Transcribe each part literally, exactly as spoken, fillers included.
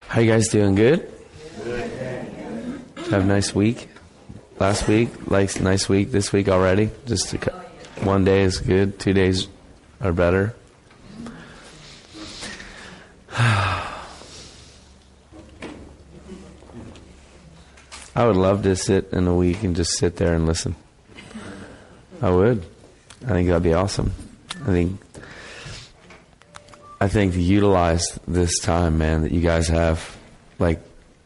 How you guys doing? Good? Good. Have a nice week? Last week? Like nice week this week already? Just a, one day is good. Two days are better. I would love to sit in a week and just sit there and listen. I would. I think that'd be awesome. I think I think to utilize this time, man, that you guys have, like,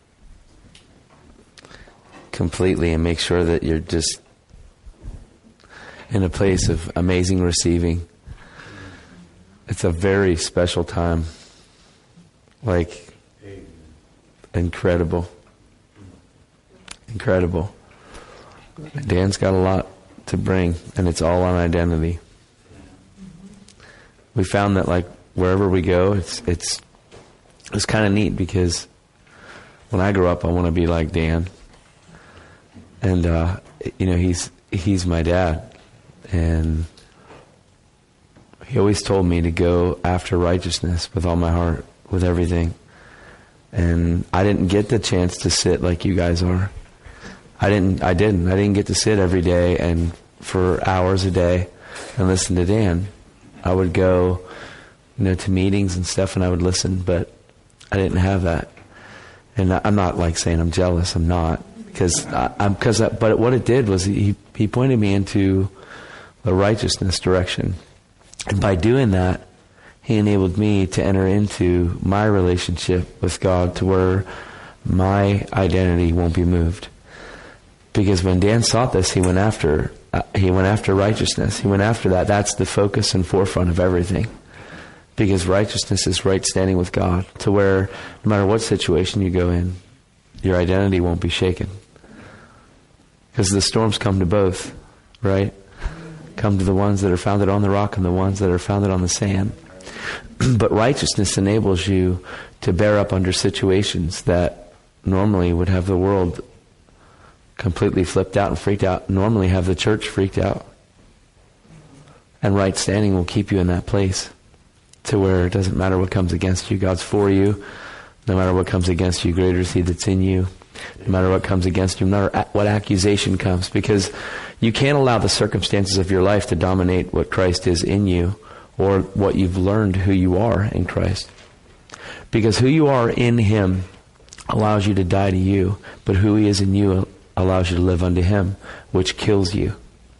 completely, and make sure that you're just in a place of amazing receiving. It's a very special time. Like, incredible. Incredible. Dan's got a lot to bring, and it's all on identity. We found that, like, wherever we go, it's it's it's kind of neat, because when I grow up, I want to be like Dan, and uh, you know, he's he's my dad, and he always told me to go after righteousness with all my heart, with everything. And I didn't get the chance to sit like you guys are. I didn't. I didn't. I didn't get to sit every day and for hours a day and listen to Dan. I would go, you know, to meetings and stuff, and I would listen, but I didn't have that. And I'm not like saying I'm jealous. I'm not, because I, I'm because. But what it did was he he pointed me into the righteousness direction, and by doing that, he enabled me to enter into my relationship with God to where my identity won't be moved. Because when Dan sought this, he went after uh, he went after righteousness. He went after that. That's the focus and forefront of everything. Because righteousness is right standing with God, to where no matter what situation you go in, your identity won't be shaken. Because the storms come to both, right? Come to the ones that are founded on the rock and the ones that are founded on the sand. But righteousness enables you to bear up under situations that normally would have the world completely flipped out and freaked out, normally have the church freaked out. And right standing will keep you in that place, to where it doesn't matter what comes against you, God's for you. No matter what comes against you, greater is He that's in you. No matter what comes against you, no matter what accusation comes, because you can't allow the circumstances of your life to dominate what Christ is in you, or what you've learned who you are in Christ. Because who you are in Him allows you to die to you, but who He is in you allows you to live unto Him, which kills you.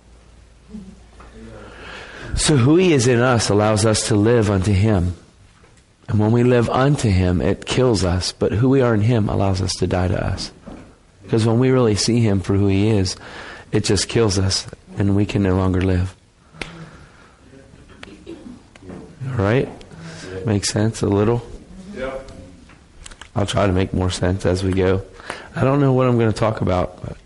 So who He is in us allows us to live unto Him. And when we live unto Him, it kills us. But who we are in Him allows us to die to us. Because when we really see Him for who He is, it just kills us, and we can no longer live. All right? Make sense a little? Yep. I'll try to make more sense as we go. I don't know what I'm going to talk about, but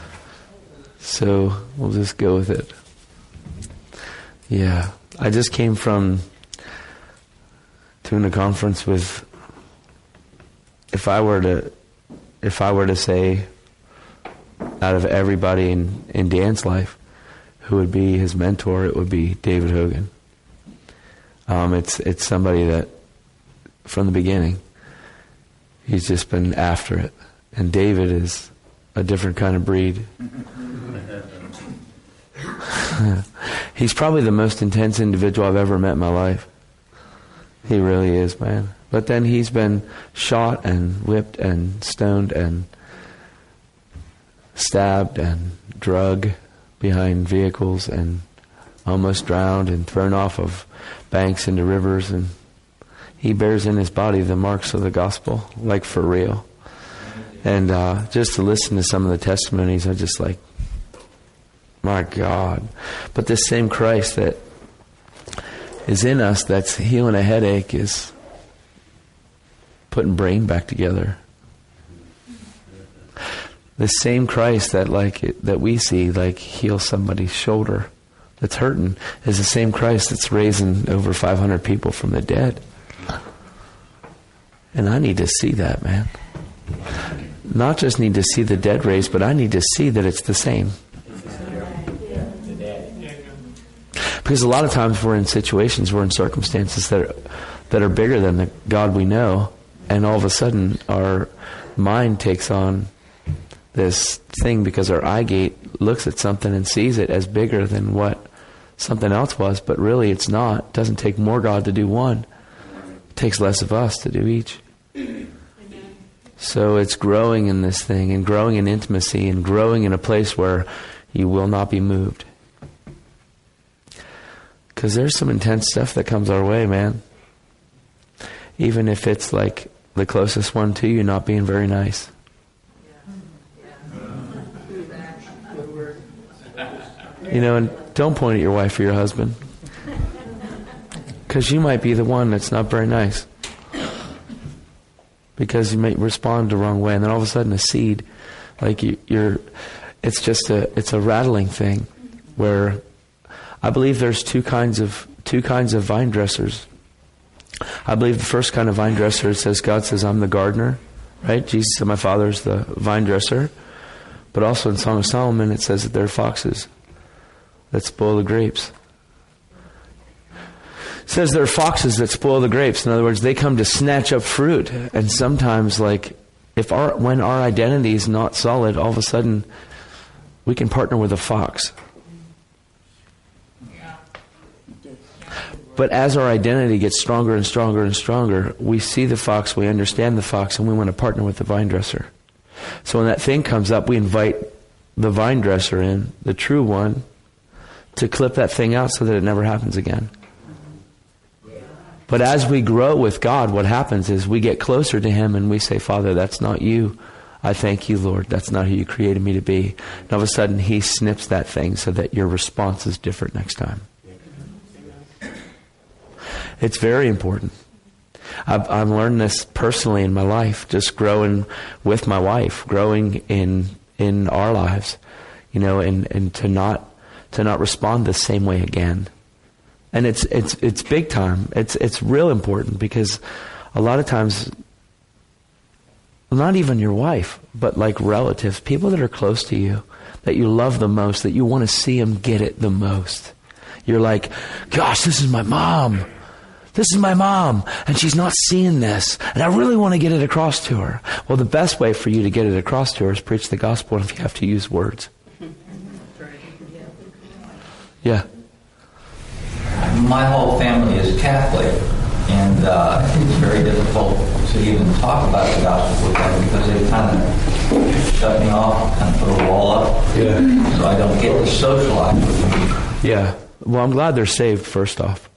so we'll just go with it. Yeah, I just came from doing a conference with, if I were to, if I were to say, out of everybody in, in Dan's life, who would be his mentor, it would be David Hogan. Um, it's it's somebody that, from the beginning, he's just been after it. And David is a different kind of breed. He's probably the most intense individual I've ever met in my life. He really is, man. But then he's been shot and whipped and stoned and stabbed and drugged behind vehicles and almost drowned and thrown off of banks into rivers. And he bears in his body the marks of the gospel, like for real. And uh, just to listen to some of the testimonies, I just like, my God. But this same Christ that is in us, that's healing a headache, is putting brain back together. The same Christ that like it, that we see like heal somebody's shoulder that's hurting is the same Christ that's raising over five hundred people from the dead. And I need to see that, man. Not just need to see the dead raised, but I need to see that it's the same. Because a lot of times we're in situations, we're in circumstances that are, that are bigger than the God we know, and all of a sudden our mind takes on this thing because our eye gate looks at something and sees it as bigger than what something else was, but really it's not. It doesn't take more God to do one. It takes less of us to do each. So it's growing in this thing and growing in intimacy and growing in a place where you will not be moved. Because there's some intense stuff that comes our way, man. Even if it's like the closest one to you not being very nice. You know, and don't point at your wife or your husband. Because you might be the one that's not very nice. Because you might respond the wrong way, and then all of a sudden a seed, like you, you're, it's just a, it's a rattling thing, where I believe there's two kinds of two kinds of vine dressers. I believe the first kind of vine dresser says God says I'm the gardener, right? Jesus said my Father's the vine dresser, but also in Song of Solomon it says that there are foxes that spoil the grapes. It says there are foxes that spoil the grapes. In other words, they come to snatch up fruit. And sometimes, like, if our when our identity is not solid, all of a sudden we can partner with a fox. But as our identity gets stronger and stronger and stronger, we see the fox, we understand the fox, and we want to partner with the vine dresser. So when that thing comes up, we invite the vine dresser in, the true one, to clip that thing out so that it never happens again. But as we grow with God, what happens is we get closer to Him and we say, Father, that's not you. I thank you, Lord. That's not who you created me to be. And all of a sudden, He snips that thing so that your response is different next time. It's very important. I've, I've learned this personally in my life, just growing with my wife, growing in in our lives, you know, and, and to not to not respond the same way again. And it's it's it's big time. It's it's real important because a lot of times, not even your wife, but like relatives, people that are close to you, that you love the most, that you want to see them get it the most. You're like, gosh, this is my mom. This is my mom, and she's not seeing this, and I really want to get it across to her. Well, the best way for you to get it across to her is preach the gospel, and if you have to use words. Yeah. My whole family is Catholic, and uh, it's very difficult to even talk about the gospel with them because they kind of shut me off, kind of put a wall up, yeah. So I don't get to socialize with them. Yeah. Well, I'm glad they're saved, first off.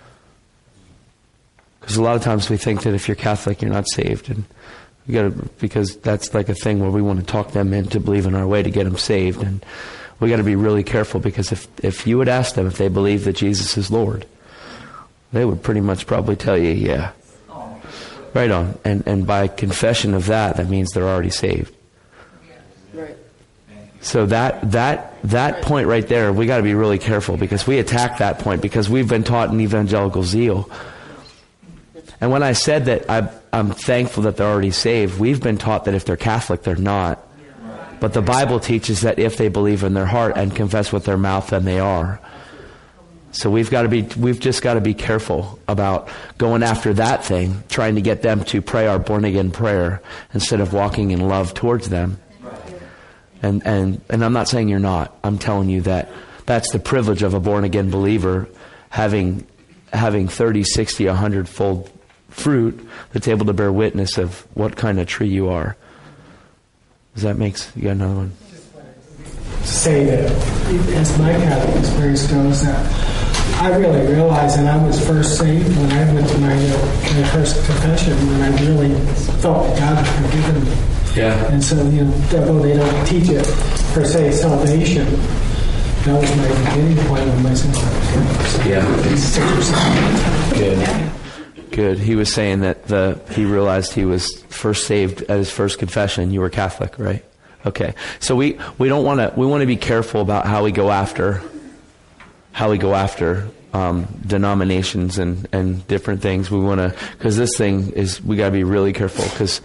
Because a lot of times we think that if you're Catholic, you're not saved, and we got to, because that's like a thing where we want to talk them into believing our way to get them saved, and we got to be really careful because if if you would ask them if they believe that Jesus is Lord, they would pretty much probably tell you, yeah, right on. And and by confession of that, that means they're already saved. Right. So that that that point right there, we got to be really careful because we attack that point because we've been taught in evangelical zeal. And when I said that I, I'm thankful that they're already saved, we've been taught that if they're Catholic, they're not. But the Bible teaches that if they believe in their heart and confess with their mouth, then they are. So we've got to be, we've just got to be careful about going after that thing, trying to get them to pray our born again prayer instead of walking in love towards them. And and and I'm not saying you're not. I'm telling you that that's the privilege of a born again believer, having having thirty, sixty, one hundred fold fruit that's able to bear witness of what kind of tree you are. Does that make sense? You got another one? Say that as my Catholic experience goes, that I really realized that I was first saved when I went to my, uh, my first confession, when I really felt that God had forgiven me. Yeah. And so, you know, although they don't teach it per se, salvation, that was my beginning point of my salvation. Yeah. Six or seven. Good. Good. He was saying that the he realized he was first saved at his first confession. You were Catholic, right? Okay. So we, we don't want to we want to be careful about how we go after how we go after um, denominations and, and different things. We want to because this thing is we got to be really careful because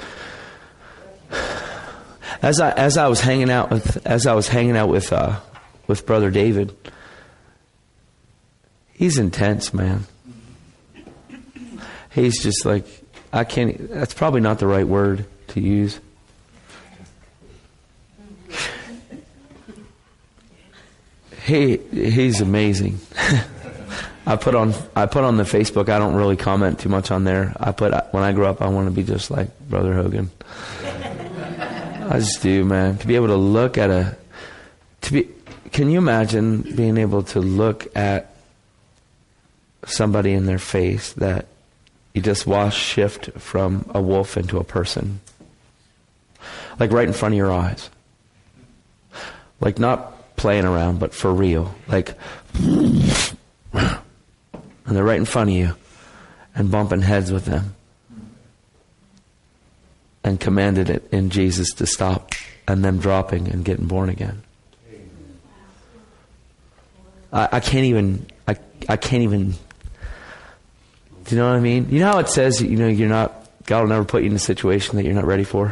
as I as I was hanging out with as I was hanging out with uh, with Brother David, he's intense, man. He's just like, I can't, that's probably not the right word to use. He, he's amazing. I put on I put on the Facebook. I don't really comment too much on there. I put when I grow up, I want to be just like Brother Hogan. I just do, man. To be able to look at a, to be, can you imagine being able to look at somebody in their face that you just watched shift from a wolf into a person, like right in front of your eyes, like not playing around, but for real, like. And they're right in front of you and bumping heads with them. And commanded it in Jesus to stop and them dropping and getting born again. I, I can't even, I, I can't even, do you know what I mean? You know how it says, you know, you're not, God will never put you in a situation that you're not ready for?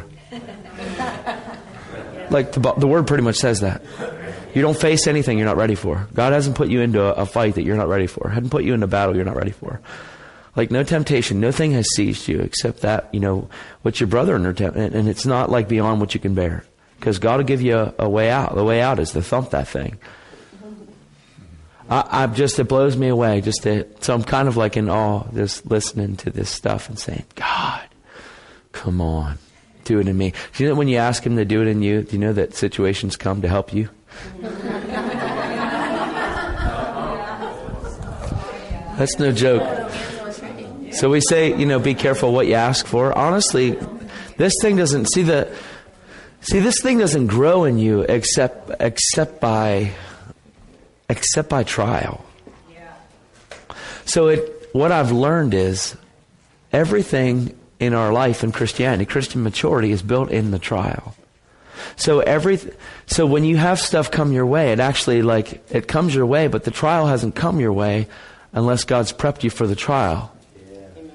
Like the, the word pretty much says that. You don't face anything you're not ready for. God hasn't put you into a, a fight that you're not ready for. Hasn't put you in a battle you're not ready for. Like no temptation, no thing has seized you except that, you know, what your brother in temp- and, and it's not like beyond what you can bear. Because God will give you a, a way out. The way out is to thump that thing. I, I just, it blows me away. Just to, so I'm kind of like in awe, just listening to this stuff and saying, God, come on, do it in me. Do you know when you ask Him to do it in you, do you know that situations come to help you? That's no joke. So we say, you know, be careful what you ask for. Honestly, this thing doesn't see the see this thing doesn't grow in you except except by except by trial. So it what I've learned is everything in our life in Christianity, Christian maturity is built in the trial. So every, so when you have stuff come your way, it actually like, it comes your way, but the trial hasn't come your way unless God's prepped you for the trial. Yeah.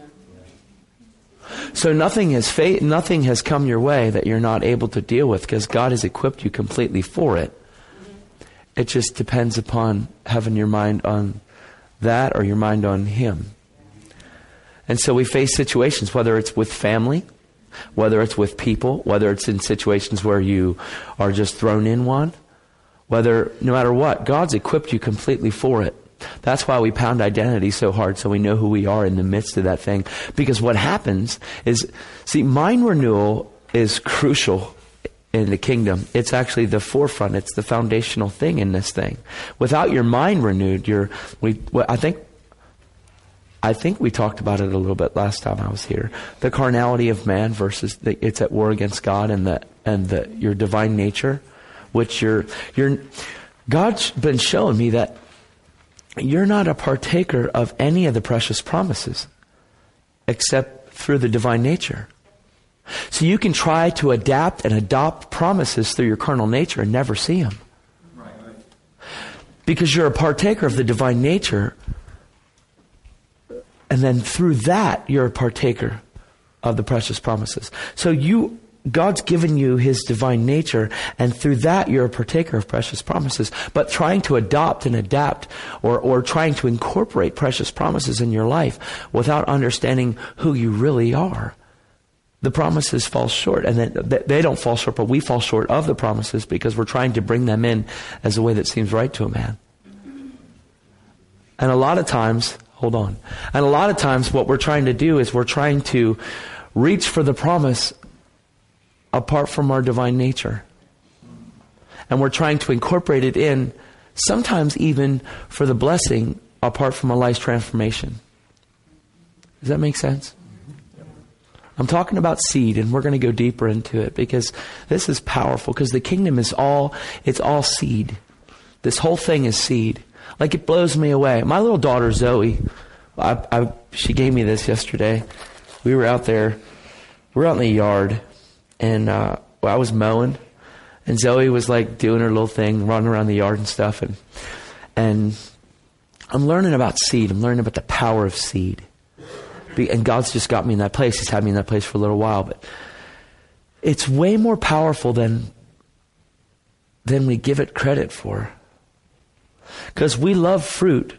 So nothing has fa- nothing has come your way that you're not able to deal with because God has equipped you completely for it. It just depends upon having your mind on that or your mind on Him. And so we face situations, whether it's with family, whether it's with people, whether it's in situations where you are just thrown in one, whether, no matter what, God's equipped you completely for it. That's why we pound identity so hard, so we know who we are in the midst of that thing. Because what happens is, see, mind renewal is crucial in the kingdom. It's actually the forefront. It's the foundational thing in this thing. Without your mind renewed, you're, we, well, I think, I think we talked about it a little bit last time I was here. The carnality of man versus the, it's at war against God and the and the your divine nature, which you're you're God's been showing me that you're not a partaker of any of the precious promises except through the divine nature. So you can try to adapt and adopt promises through your carnal nature and never see them. Right. Because you're a partaker of the divine nature. And then through that, you're a partaker of the precious promises. So you, God's given you His divine nature, and through that, you're a partaker of precious promises. But trying to adopt and adapt, or, or trying to incorporate precious promises in your life without understanding who you really are, the promises fall short. And then they don't fall short, but we fall short of the promises because we're trying to bring them in as a way that seems right to a man. And a lot of times, hold on. And a lot of times what we're trying to do is we're trying to reach for the promise apart from our divine nature. And we're trying to incorporate it in, sometimes even for the blessing apart from a life's transformation. Does that make sense? I'm talking about seed, and we're going to go deeper into it because this is powerful, because the kingdom is all, it's all seed. This whole thing is seed. Like, it blows me away. My little daughter, Zoe, I, I, she gave me this yesterday. We were out there. We were out in the yard, and uh, well, I was mowing, and Zoe was like doing her little thing, running around the yard and stuff. And and I'm learning about seed. I'm learning about the power of seed. And God's just got me in that place. He's had me in that place for a little while. But it's way more powerful than than we give it credit for. Because we love fruit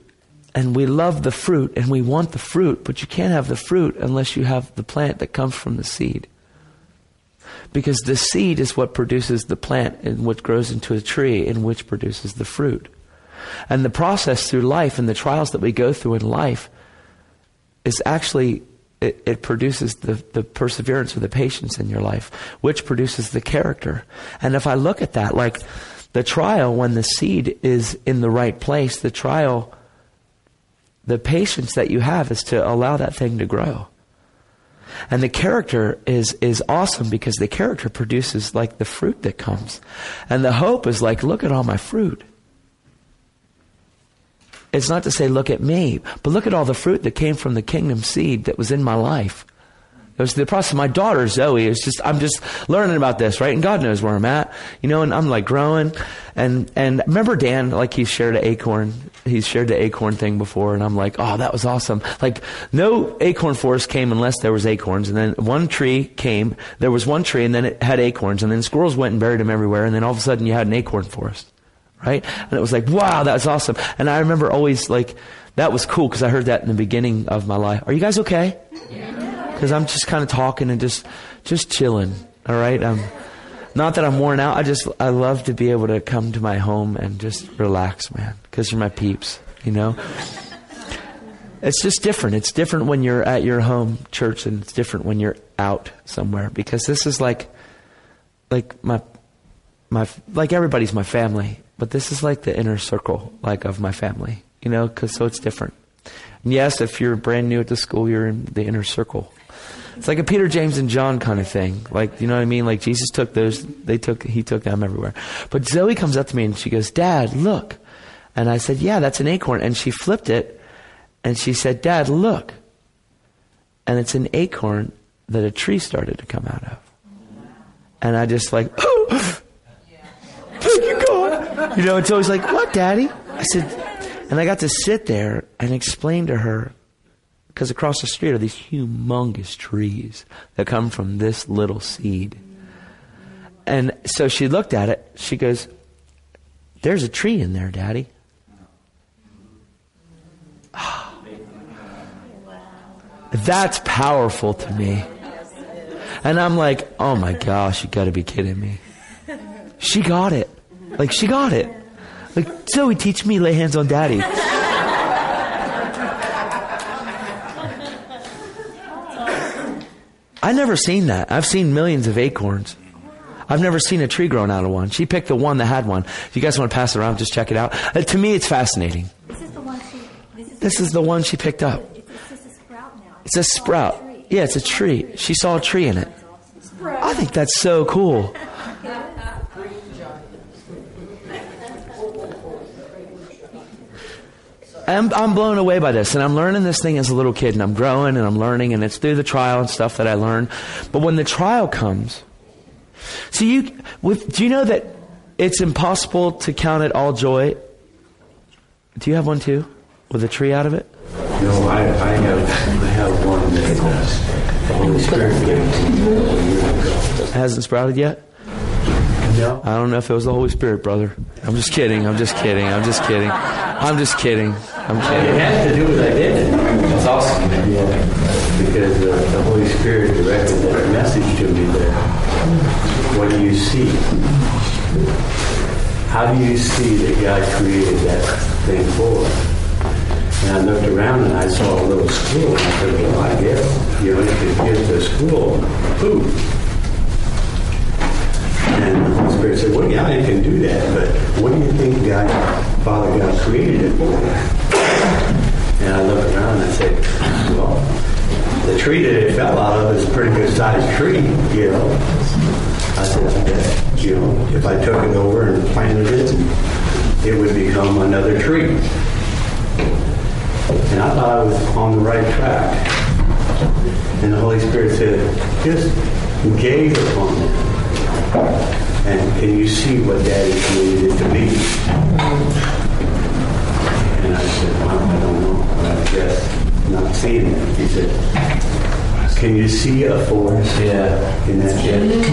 and we love the fruit and we want the fruit, but you can't have the fruit unless you have the plant that comes from the seed. Because the seed is what produces the plant and what grows into a tree and which produces the fruit. And the process through life and the trials that we go through in life is actually, it, it produces the, the perseverance or the patience in your life, which produces the character. And if I look at that, like the trial, when the seed is in the right place, the trial, the patience that you have is to allow that thing to grow. And the character is, is awesome because the character produces like the fruit that comes. And the hope is like, look at all my fruit. It's not to say, look at me, but look at all the fruit that came from the kingdom seed that was in my life. It was the process. My daughter, Zoe, is just, I'm just learning about this, right? And God knows where I'm at, you know, and I'm like growing. And, and remember Dan, like he shared an acorn, he's shared the acorn thing before. And I'm like, oh, that was awesome. Like no acorn forest came unless there was acorns. And then one tree came, there was one tree and then it had acorns and then squirrels went and buried them everywhere. And then all of a sudden you had an acorn forest. Right? And it was like, wow, that was awesome. And I remember always like, that was cool because I heard that in the beginning of my life. Are you guys okay? Because I'm just kind of talking and just, just chilling. All right. Um, not that I'm worn out. I just, I love to be able to come to my home and just relax, man. Because you're my peeps, you know? It's just different. It's different when you're at your home church and it's different when you're out somewhere. Because this is like, like my, my, like everybody's my family. But this is like the inner circle, like of my family, you know, because so it's different. And yes, if you're brand new at the school, you're in the inner circle. It's like a Peter, James, and John kind of thing. Like, you know what I mean? Like Jesus took those, they took, he took them everywhere. But Zoe comes up to me and she goes, Dad, look. And I said, yeah, that's an acorn. And she flipped it and she said, Dad, look. And it's an acorn that a tree started to come out of. And I just like, oh, thank you, God. You know, it's always like, what, Daddy? I said, and I got to sit there and explain to her, because across the street are these humongous trees that come from this little seed. And so she looked at it. She goes, there's a tree in there, Daddy. That's powerful to me. And I'm like, oh my gosh, you got to be kidding me. She got it. Like, she got it. Like, Zoe, teach me, lay hands on Daddy. I've never seen that. I've seen millions of acorns. I've never seen a tree growing out of one. She picked the one that had one. If you guys want to pass it around, just check it out. Uh, to me, it's fascinating. This is the one she... This is, this is the one she picked up. It's, it's a sprout now. It's a sprout. Yeah, it's a tree. She saw a tree in it. I think that's so cool. I'm, I'm blown away by this, and I'm learning this thing as a little kid, and I'm growing, and I'm learning, and it's through the trial and stuff that I learn. But when the trial comes, so you, with, do you know that it's impossible to count it all joy? Do you have one too, with a tree out of it? No, I, I have, I have one that uh, the Holy Spirit gave to me a year ago. It hasn't sprouted yet? No. I don't know if it was the Holy Spirit, brother. I'm just kidding. I'm just kidding. I'm just kidding. I'm just kidding. I'm It kidding. has to do with identity. That's awesome. Yeah, because uh, the Holy Spirit directed that message to me that what do you see? How do you see that God created that thing for? And I looked around and I saw a little squirrel. And I said, well, I guess, you know, you could give the squirrel food. And the Holy Spirit said, well, yeah, you can do that, but what do you think God, Father God created it for? And I looked around and I said, well, the tree that it fell out of is a pretty good sized tree, you know. I said, I guess, you know, if I took it over and planted it, it would become another tree. And I thought I was on the right track. And the Holy Spirit said, just gaze upon it. And can you see what Daddy created it to be? And I said, well, I don't know. I guess not seeing it. He said, can you see a forest? Yeah. In that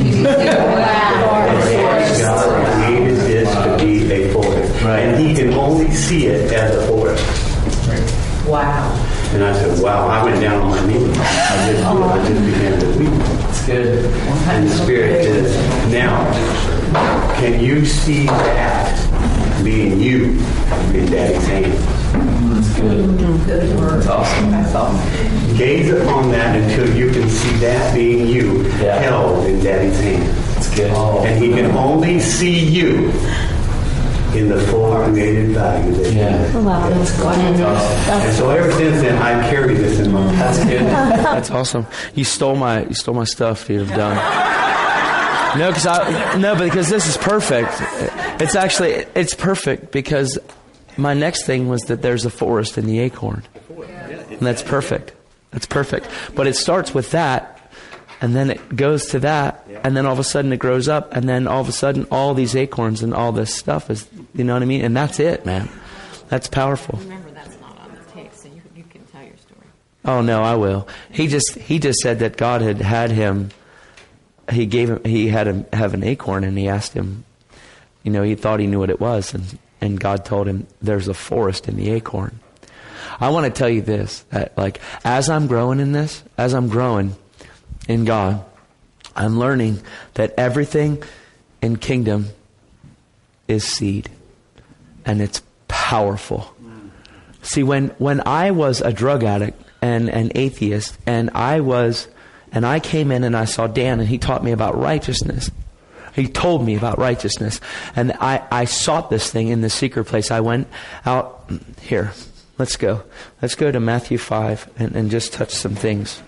wow. God created this to be a forest. Right. And he can only see it as a forest. Right. Wow. And I said, wow, I went down on my knees. I just, I just began to weep. It's good. And the Spirit says, now, can you see that being you in Daddy's hands? That's good. That's awesome. That's awesome. Gaze upon that until you can see that being you Yeah. held in Daddy's hands. That's good. And He can only see you in the full created value that you Yeah. have. Wow, that's That's awesome. And so ever since then, I carry this in my heart. That's good. That's awesome. You stole my you stole my stuff, dude. I'm done. No, because I no, because this is perfect. It's actually it's perfect because my next thing was that there's a forest in the acorn, and that's perfect. That's perfect. But it starts with that, and then it goes to that, and then all of a sudden it grows up, and then all of a sudden all these acorns and all this stuff is, you know what I mean? And that's it, man. That's powerful. Remember, that's not on the tape, so you, you can tell your story. Oh no, I will. He just he just said that God had had him. He gave him. He had him have an acorn, and he asked him. You know, he thought he knew what it was, and and God told him there's a forest in the acorn. I want to tell you this: that like as I'm growing in this, as I'm growing in God, I'm learning that everything in kingdom is seed, and it's powerful. See, when when I was a drug addict and an atheist, and I was, and I came in and I saw Dan, and he taught me about righteousness. He told me about righteousness, and I I sought this thing in the secret place. I went out here. Let's go. Let's go to Matthew five and, and just touch some things.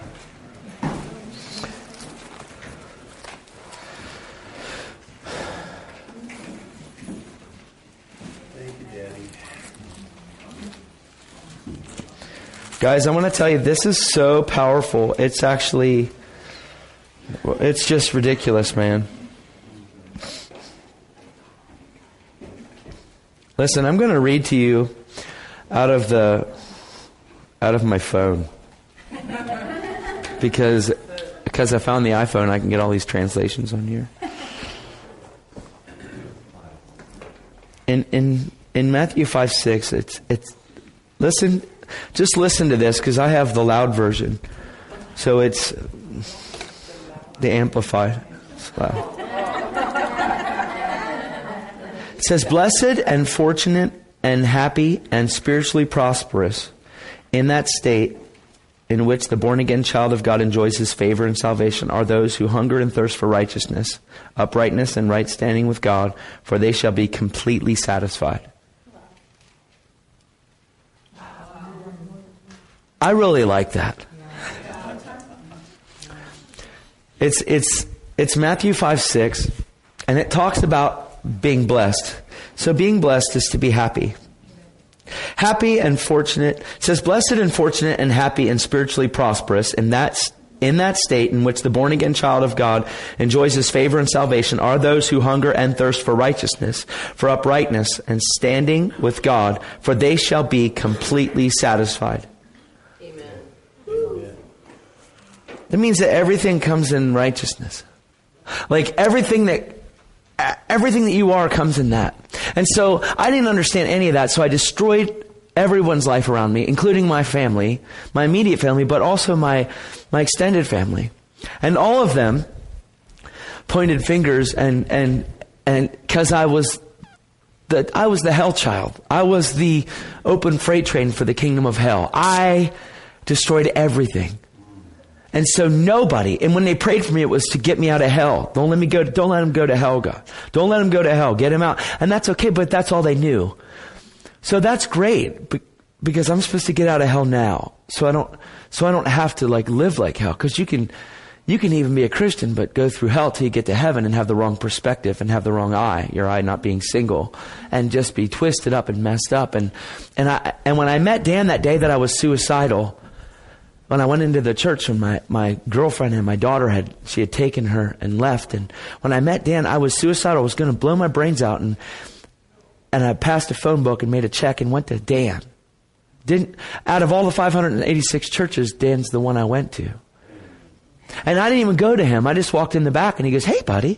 Guys, I want to tell you, this is so powerful. It's actually, it's just ridiculous, man. Listen, I'm going to read to you out of the, out of my phone. Because, because I found the iPhone, I can get all these translations on here. In, in, in Matthew five six, it's, it's, listen, just listen to this, because I have the loud version. So it's the Amplified. It's loud. It says, blessed and fortunate and happy and spiritually prosperous in that state in which the born-again child of God enjoys his favor and salvation are those who hunger and thirst for righteousness, uprightness, and right standing with God, for they shall be completely satisfied. I really like that. It's it's it's Matthew five six, and it talks about being blessed. So being blessed is to be happy. Happy and fortunate. It says, blessed and fortunate and happy and spiritually prosperous in that in that state in which the born again child of God enjoys his favor and salvation are those who hunger and thirst for righteousness, for uprightness, and standing with God, for they shall be completely satisfied. That means that everything comes in righteousness. Like everything that everything that you are comes in that. And so I didn't understand any of that, so I destroyed everyone's life around me, including my family, my immediate family, but also my my extended family. And all of them pointed fingers and and and because I was the I was the hell child. I was the open freight train for the kingdom of hell. I destroyed everything. And so nobody, and when they prayed for me, it was to get me out of hell. Don't let me go, don't let him go to hell, God. Don't let him go to hell. Get him out. And that's okay, but that's all they knew. So that's great, because I'm supposed to get out of hell now. So I don't, so I don't have to like live like hell. Cause you can, you can even be a Christian, but go through hell till you get to heaven and have the wrong perspective and have the wrong eye, your eye not being single, and just be twisted up and messed up. And, and I, and when I met Dan that day that I was suicidal, when I went into the church and my, my girlfriend and my daughter had, she had taken her and left. And when I met Dan, I was suicidal. I was going to blow my brains out. And, and I passed a phone book and made a check and went to Dan. Didn't, out of all the five hundred eighty-six churches, Dan's the one I went to. And I didn't even go to him. I just walked in the back and he goes, hey buddy.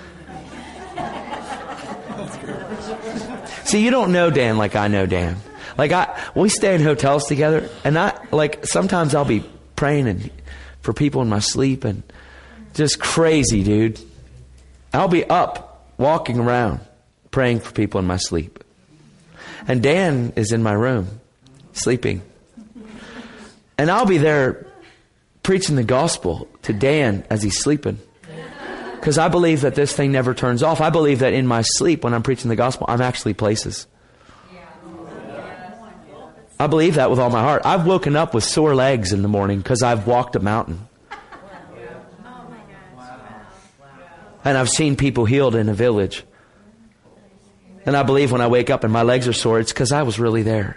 See, you don't know Dan like I know Dan. Like I, we stay in hotels together, and I like sometimes I'll be praying and for people in my sleep, and just crazy, dude. I'll be up walking around praying for people in my sleep, and Dan is in my room sleeping, and I'll be there preaching the gospel to Dan as he's sleeping. Because I believe that this thing never turns off. I believe that in my sleep, when I'm preaching the gospel, I'm actually places. I believe that with all my heart. I've woken up with sore legs in the morning because I've walked a mountain. And I've seen people healed in a village. And I believe when I wake up and my legs are sore, it's because I was really there.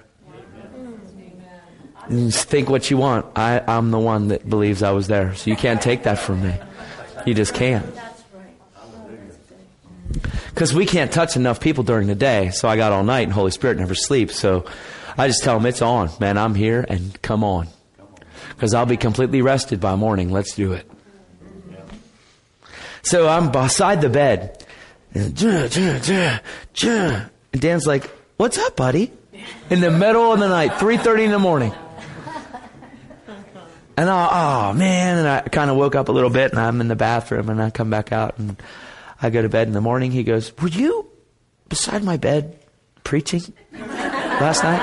And think what you want. I, I'm the one that believes I was there. So you can't take that from me. You just can't. Because we can't touch enough people during the day. So I got all night and Holy Spirit never sleeps. So I just tell them it's on. Man, I'm here and come on. Because I'll be completely rested by morning. Let's do it. So I'm beside the bed. And, and Dan's like, what's up, buddy? In the middle of the night, three thirty in the morning. And I, oh man, and I kind of woke up a little bit, and I'm in the bathroom, and I come back out, and I go to bed in the morning. He goes, were you beside my bed preaching last night?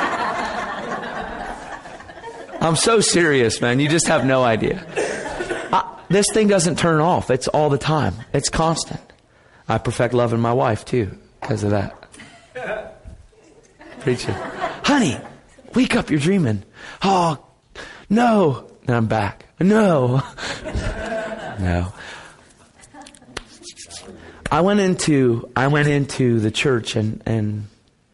I'm so serious, man. You just have no idea. I, this thing doesn't turn off. It's all the time. It's constant. I perfect loving my wife, too, because of that. Preaching. Honey, wake up, you're dreaming. Oh, no. And I'm back. No. No. I went into I went into the church and, and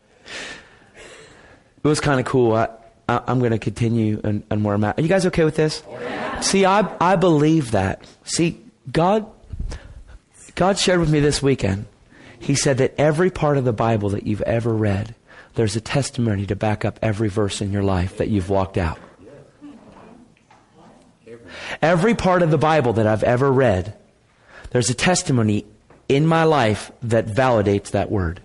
it was kind of cool. I, I, I'm going to continue and, and where I'm at. Are you guys okay with this? Yeah. See, I I believe that. See, God God shared with me this weekend. He said that every part of the Bible that you've ever read, there's a testimony to back up every verse in your life that you've walked out. Every part of the Bible that I've ever read, there's a testimony in my life that validates that word.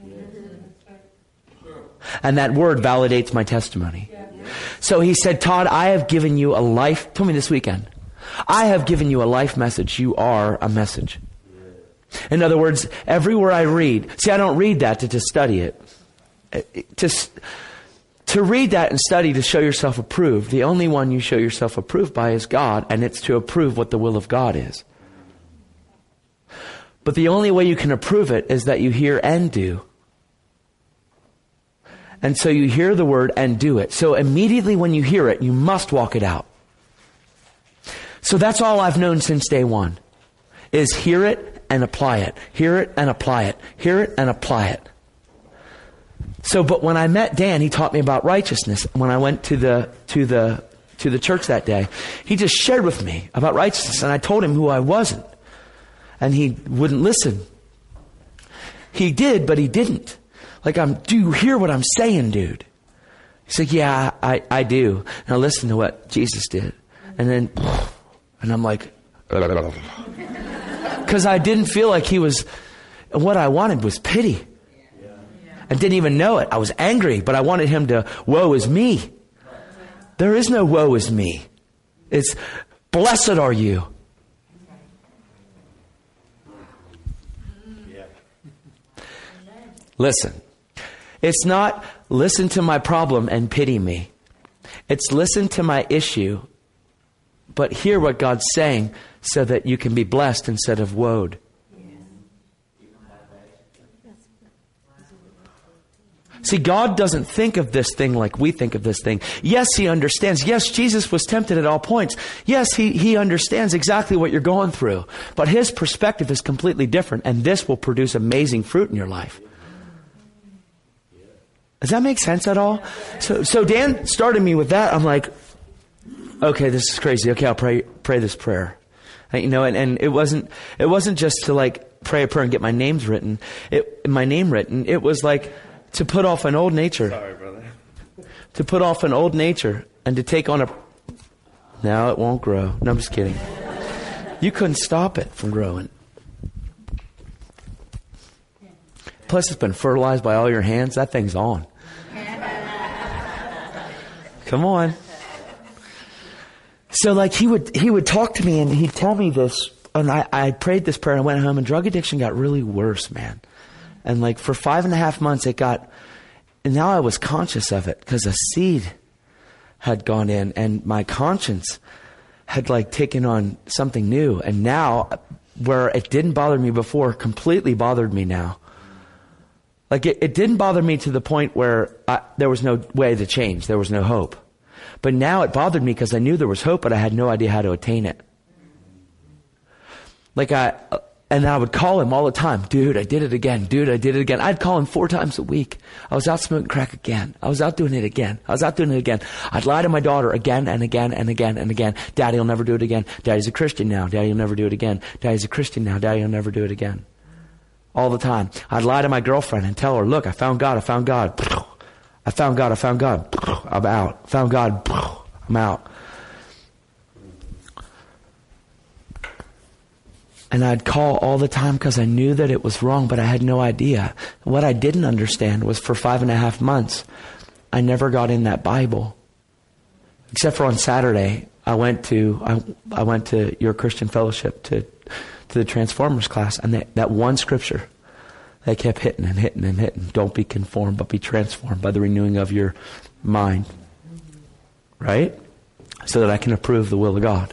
And that word validates my testimony. So he said, Todd, I have given you a life, told me this weekend, I have given you a life message. You are a message. In other words, everywhere I read, see, I don't read that to just study it. To, to read that and study to show yourself approved, the only one you show yourself approved by is God, and it's to approve what the will of God is. But the only way you can approve it is that you hear and do. And so you hear the word and do it. So immediately when you hear it, you must walk it out. So that's all I've known since day one, is hear it and apply it. Hear it and apply it. Hear it and apply it. So, but when I met Dan, he taught me about righteousness. When I went to the, to the, to the church that day, he just shared with me about righteousness, and I told him who I wasn't. And he wouldn't listen. He did, but he didn't. Like, I'm, do you hear what I'm saying, dude? He's like, yeah, I, I do. Now listen to what Jesus did. And then, and I'm like, because I didn't feel like he was, what I wanted was pity. I didn't even know it. I was angry, but I wanted him to, woe is me. There is no woe is me. It's, blessed are you. Listen, it's not listen to my problem and pity me. It's listen to my issue, but hear what God's saying so that you can be blessed instead of woed. See, God doesn't think of this thing like we think of this thing. Yes, He understands. Yes, Jesus was tempted at all points. Yes, He, he understands exactly what you're going through. But His perspective is completely different, and this will produce amazing fruit in your life. Does that make sense at all? So, so Dan started me with that. I'm like, okay, this is crazy. Okay, I'll pray, pray this prayer. And, you know, and, and it wasn't, it wasn't just to like pray a prayer and get my names written. It, my name written. It was like to put off an old nature. Sorry, brother. To put off an old nature and to take on a. Now it won't grow. No, I'm just kidding. You couldn't stop it from growing. Plus, it's been fertilized by all your hands. That thing's on. Come on. So like he would, he would talk to me and he'd tell me this, and I, I prayed this prayer and I went home, and drug addiction got really worse, man. And like for five and a half months it got, and now I was conscious of it because a seed had gone in and my conscience had like taken on something new. And now where it didn't bother me before completely bothered me now. Like it, it didn't bother me to the point where I, there was no way to change. There was no hope. But now it bothered me because I knew there was hope, but I had no idea how to attain it. Like I, and I would call him all the time. Dude, I did it again. Dude, I did it again. I'd call him four times a week. I was out smoking crack again. I was out doing it again. I was out doing it again. I'd lie to my daughter again and again and again and again. Daddy will never do it again. Daddy's a Christian now. Daddy will never do it again. Daddy's a Christian now. Daddy will never do it again. All the time. I'd lie to my girlfriend and tell her, look, I found God. I found God. I found God. I found God. I'm out. Found God. I'm out. And I'd call all the time because I knew that it was wrong, but I had no idea. What I didn't understand was for five and a half months, I never got in that Bible. Except for on Saturday, I went to I, I went to your Christian fellowship to to the Transformers class, and that, that one scripture, they kept hitting and hitting and hitting. Don't be conformed, but be transformed by the renewing of your mind. Right? So that I can approve the will of God.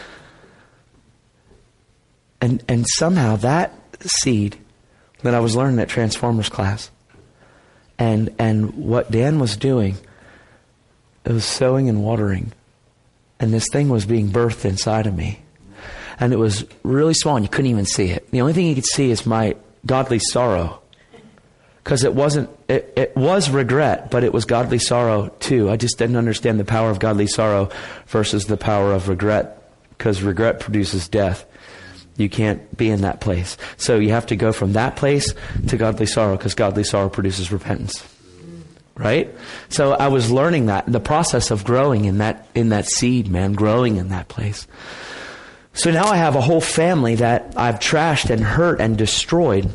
And and somehow that seed that I was learning at Transformers class, and and what Dan was doing, it was sowing and watering. And this thing was being birthed inside of me. And it was really small and you couldn't even see it. The only thing you could see is my godly sorrow. Because it wasn't, it, it was regret, but it was godly sorrow too. I just didn't understand the power of godly sorrow versus the power of regret. Because regret produces death. You can't be in that place. So you have to go from that place to godly sorrow, because godly sorrow produces repentance. Right? So I was learning that, the process of growing in that, in that seed, man, growing in that place. So now I have a whole family that I've trashed and hurt and destroyed.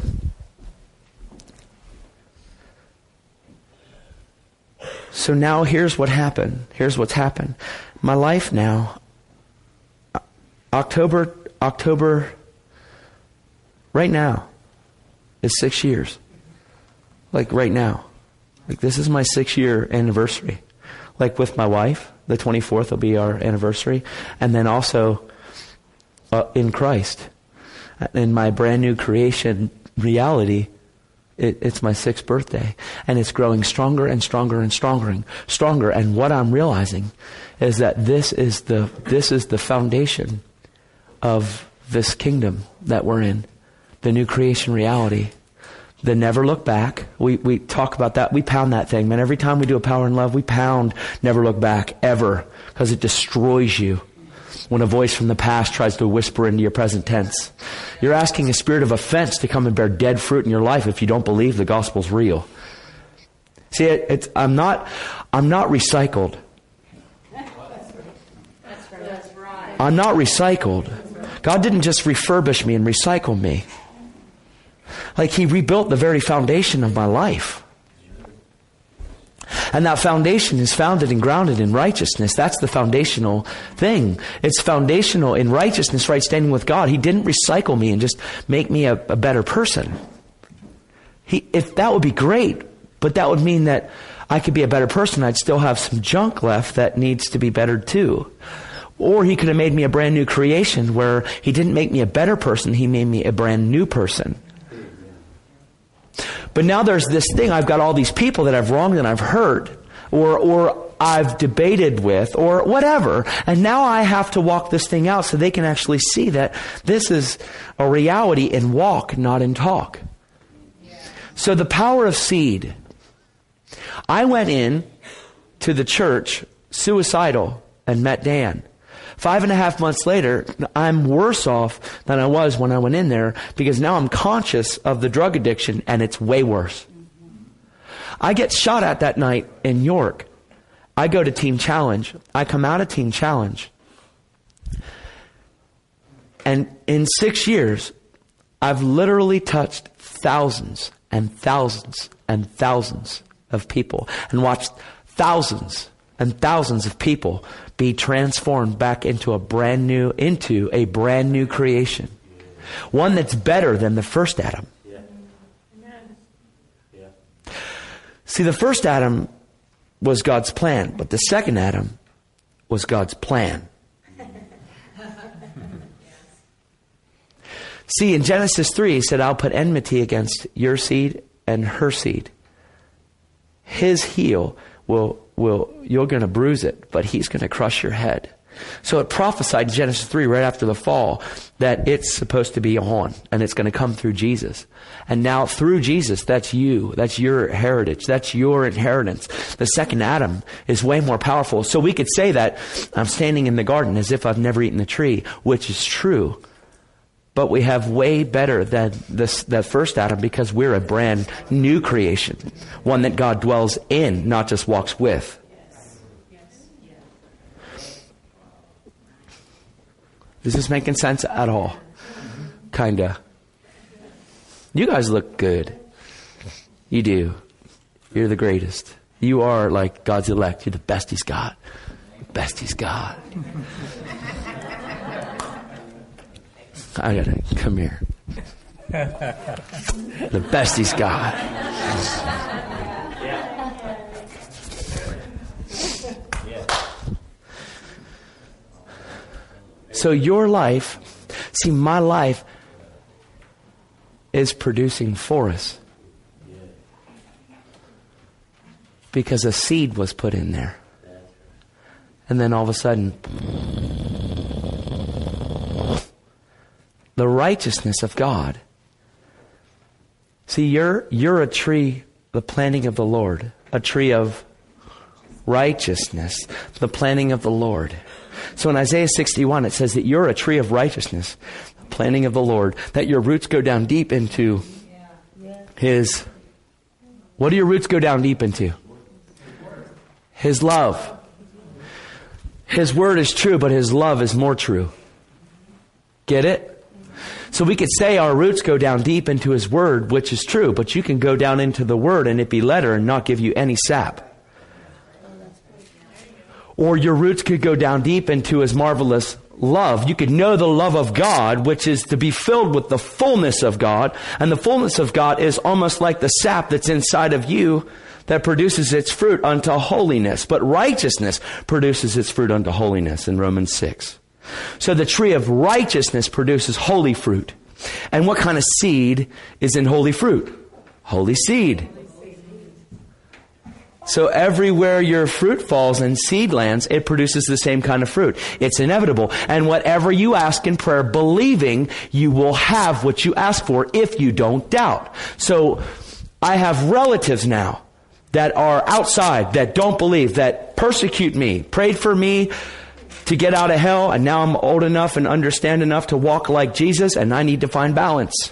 So now here's what happened. Here's what's happened. My life now, October, October, right now, is six years. Like right now. Like this is my six year anniversary. Like with my wife, the twenty-fourth will be our anniversary. And then also uh, in Christ. In my brand new creation reality, it, it's my sixth birthday. And it's growing stronger and stronger and stronger and stronger. And what I'm realizing is that this is the this is the foundation of this kingdom that we're in. The new creation reality. The never look back. We we talk about that. We pound that thing, man. Every time we do a power and love, we pound never look back, ever. Because it destroys you. When a voice from the past tries to whisper into your present tense. You're asking a spirit of offense to come and bear dead fruit in your life if you don't believe the gospel's real. See, it, it's I'm not I'm not recycled. I'm not recycled. God didn't just refurbish me and recycle me. Like He rebuilt the very foundation of my life. And that foundation is founded and grounded in righteousness. That's the foundational thing. It's foundational in righteousness, right standing with God. He didn't recycle me and just make me a, a better person. He, if that would be great, but that would mean that I could be a better person. I'd still have some junk left that needs to be bettered too. Or He could have made me a brand new creation where He didn't make me a better person. He made me a brand new person. But now there's this thing. I've got all these people that I've wronged and I've hurt, or or I've debated with, or whatever. And now I have to walk this thing out so they can actually see that this is a reality in walk, not in talk. So the power of seed. I went in to the church suicidal and met Dan. Five and a half months later, I'm worse off than I was when I went in there, because now I'm conscious of the drug addiction and it's way worse. I get shot at that night in York. I go to Teen Challenge. I come out of Teen Challenge. And in six years, I've literally touched thousands and thousands and thousands of people and watched thousands and thousands of people be transformed back into a brand new, into a brand new creation. One that's better than the first Adam. See, the first Adam was God's plan, but the second Adam was God's plan. See, in Genesis three, he said, I'll put enmity against your seed and her seed. His heel will, will, you're going to bruise it, but he's going to crush your head. So it prophesied in Genesis three, right after the fall, that it's supposed to be on, and it's going to come through Jesus. And now through Jesus, that's you. That's your heritage. That's your inheritance. The second Adam is way more powerful. So we could say that I'm standing in the garden as if I've never eaten the tree, which is true. But we have way better than this, that first Adam, because we're a brand new creation. One that God dwells in, not just walks with. Is this making sense at all? Kinda. You guys look good. You do. You're the greatest. You are like God's elect. You're the best He's got. The best He's got. I gotta come here. The best He's got. So your life, see, my life is producing for us. Because a seed was put in there. And then all of a sudden, the righteousness of God. See, you're, you're a tree, the planting of the Lord. A tree of righteousness, the planting of the Lord. So in Isaiah sixty-one, it says that you're a tree of righteousness, the planting of the Lord, that your roots go down deep into His... What do your roots go down deep into? His love. His word is true, but His love is more true. Get it? So we could say our roots go down deep into His word, which is true, but you can go down into the word and it be letter and not give you any sap. Or your roots could go down deep into His marvelous love. You could know the love of God, which is to be filled with the fullness of God. And the fullness of God is almost like the sap that's inside of you that produces its fruit unto holiness. But righteousness produces its fruit unto holiness in Romans six. So the tree of righteousness produces holy fruit. And what kind of seed is in holy fruit? Holy seed. So everywhere your fruit falls and seed lands, it produces the same kind of fruit. It's inevitable. And whatever you ask in prayer, believing, you will have what you ask for if you don't doubt. So I have relatives now that are outside, that don't believe, that persecute me, prayed for me to get out of hell, and now I'm old enough and understand enough to walk like Jesus, and I need to find balance.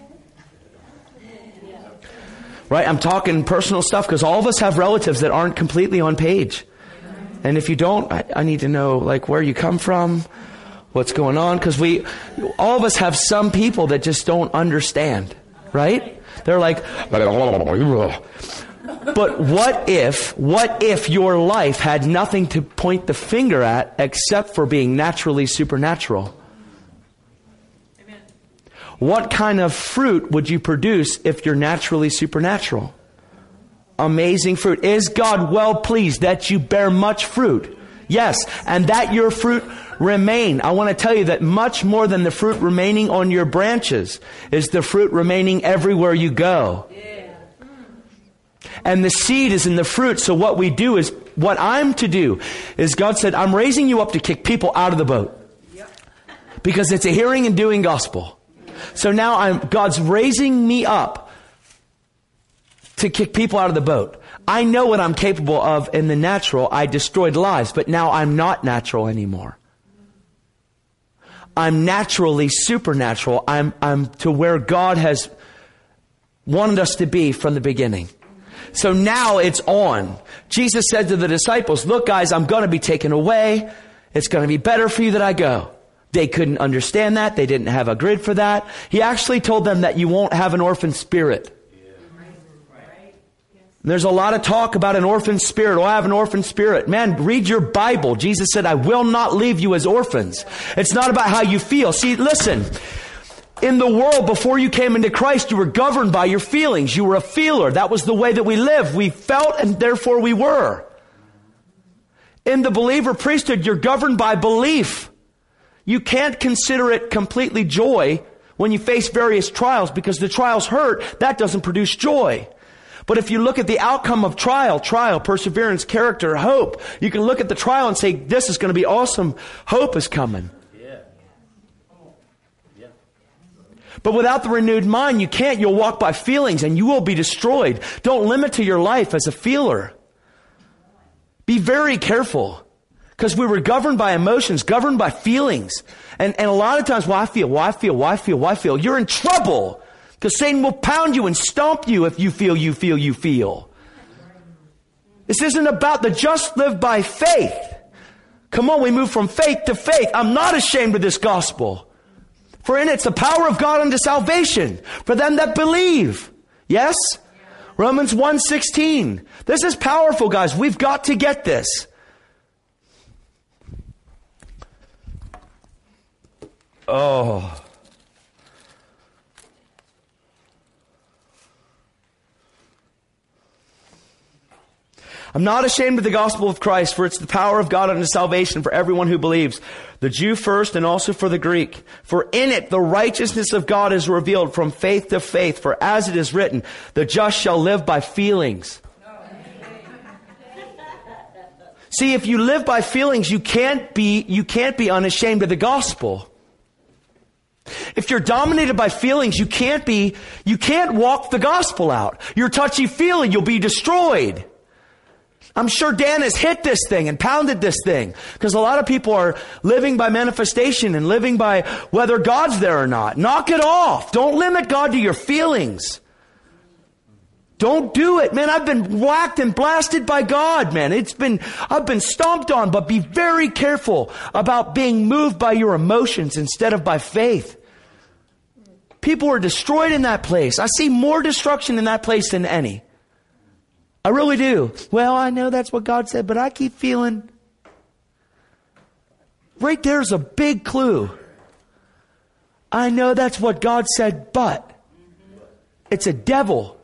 Right? I'm talking personal stuff because all of us have relatives that aren't completely on page. And if you don't, I, I need to know like where you come from, what's going on, because we, all of us have some people that just don't understand. Right? They're like, but what if, what if your life had nothing to point the finger at except for being naturally supernatural? What kind of fruit would you produce if you're naturally supernatural? Amazing fruit. Is God well pleased that you bear much fruit? Yes. And that your fruit remain. I want to tell you that much more than the fruit remaining on your branches is the fruit remaining everywhere you go. And the seed is in the fruit. So what we do is, what I'm to do is God said, I'm raising you up to kick people out of the boat. Because it's a hearing and doing gospel. So now I'm, God's raising me up to kick people out of the boat. I know what I'm capable of in the natural. I destroyed lives, but now I'm not natural anymore. I'm naturally supernatural. I'm, I'm to where God has wanted us to be from the beginning. So now it's on. Jesus said to the disciples, look guys, I'm going to be taken away. It's going to be better for you that I go. They couldn't understand that. They didn't have a grid for that. He actually told them that you won't have an orphan spirit. There's a lot of talk about an orphan spirit. Oh, I have an orphan spirit. Man, read your Bible. Jesus said, I will not leave you as orphans. It's not about how you feel. See, listen. In the world, before you came into Christ, you were governed by your feelings. You were a feeler. That was the way that we lived. We felt and therefore we were. In the believer priesthood, you're governed by belief. You can't consider it completely joy when you face various trials, because the trials hurt. That doesn't produce joy. But if you look at the outcome of trial, trial, perseverance, character, hope, you can look at the trial and say, this is going to be awesome. Hope is coming. Yeah. Yeah. But without the renewed mind, you can't. You'll walk by feelings and you will be destroyed. Don't limit to your life as a feeler. Be very careful. Because we were governed by emotions, governed by feelings. And, and a lot of times, well, I feel, well, I feel, well, I feel, well, I feel. You're in trouble. Because Satan will pound you and stomp you if you feel, you feel, you feel. This isn't about the just live by faith. Come on, we move from faith to faith. I'm not ashamed of this gospel. For in it's the power of God unto salvation for them that believe. Yes? Romans one sixteen. This is powerful, guys. We've got to get this. Oh. I'm not ashamed of the gospel of Christ, for it's the power of God unto salvation for everyone who believes, the Jew first and also for the Greek. For in it the righteousness of God is revealed from faith to faith. For as it is written, the just shall live by feelings. See, if you live by feelings, you can't be, you can't be unashamed of the gospel. If you're dominated by feelings, you can't be, you can't walk the gospel out. You're touchy-feely, you'll be destroyed. I'm sure Dan has hit this thing and pounded this thing, because a lot of people are living by manifestation and living by whether God's there or not. Knock it off. Don't limit God to your feelings. Don't do it. Man, I've been whacked and blasted by God, man. It's been, I've been stomped on, but be very careful about being moved by your emotions instead of by faith. People are destroyed in that place. I see more destruction in that place than any. I really do. Well, I know that's what God said, but I keep feeling. Right there's a big clue. I know that's what God said, but it's a devil.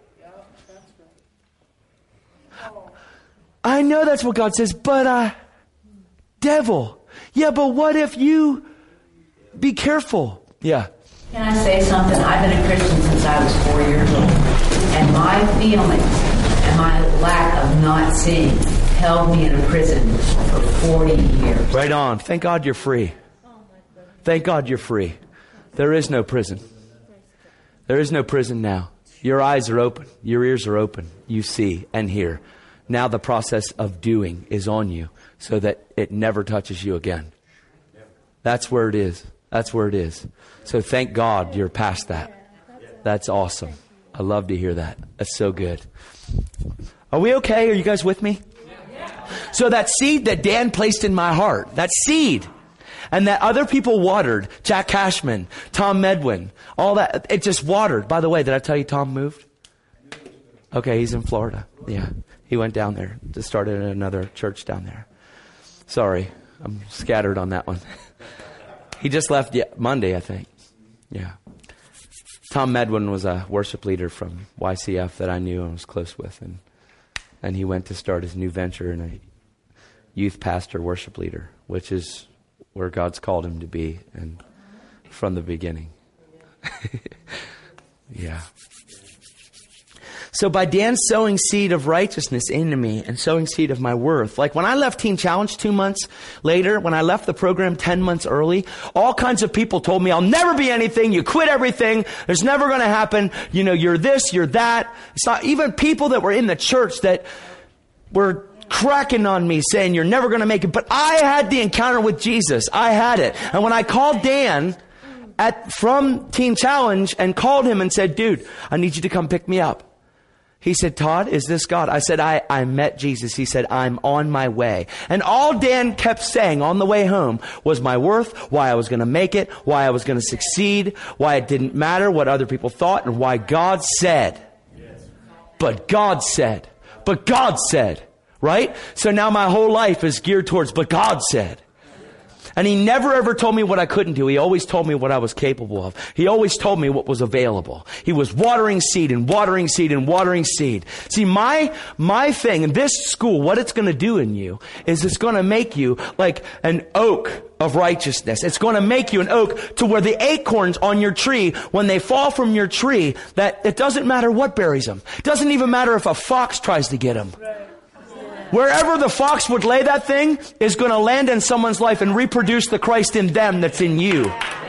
I know that's what God says, but uh, devil. Yeah, but what if you be careful? Yeah. Can I say something? I've been a Christian since I was four years old, and my feelings and my lack of not seeing held me in a prison for forty years. Right on. Thank God you're free. Thank God you're free. There is no prison. There is no prison now. Your eyes are open. Your ears are open. You see and hear. Now the process of doing is on you so that it never touches you again. That's where it is. That's where it is. So thank God you're past that. That's awesome. I love to hear that. That's so good. Are we okay? Are you guys with me? So that seed that Dan placed in my heart, that seed, and that other people watered, Jack Cashman, Tom Medwin, all that, it just watered. By the way, did I tell you Tom moved? Okay, he's in Florida. Yeah, he went down there to start at another church down there. Sorry, I'm scattered on that one. He just left yeah, Monday, I think. Yeah. Tom Medwin was a worship leader from Y C F that I knew and was close with. And and he went to start his new venture in a youth pastor worship leader, which is where God's called him to be, and from the beginning. Yeah. So by Dan sowing seed of righteousness into me and sowing seed of my worth, like when I left Teen Challenge two months later, when I left the program ten months early, all kinds of people told me, I'll never be anything. You quit everything. There's never going to happen. You know, you're this, you're that. It's not even people that were in the church that were cracking on me saying, you're never going to make it. But I had the encounter with Jesus. I had it. And when I called Dan at, from Teen Challenge and called him and said, dude, I need you to come pick me up. He said, Todd, is this God? I said, I, I met Jesus. He said, I'm on my way. And all Dan kept saying on the way home was my worth, why I was going to make it, why I was going to succeed, why it didn't matter what other people thought, and why God said. But God said, but God said, right? So now my whole life is geared towards, but God said. And he never ever told me what I couldn't do. He always told me what I was capable of. He always told me what was available. He was watering seed and watering seed and watering seed. See, my, my thing in this school, what it's going to do in you is it's going to make you like an oak of righteousness. It's going to make you an oak to where the acorns on your tree, when they fall from your tree, that it doesn't matter what buries them. It doesn't even matter if a fox tries to get them. Wherever the fox would lay that thing is going to land in someone's life and reproduce the Christ in them that's in you.